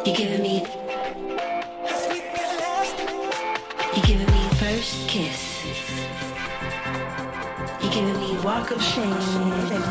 You're giving me, you're giving me first kiss. You're giving me walk of shame.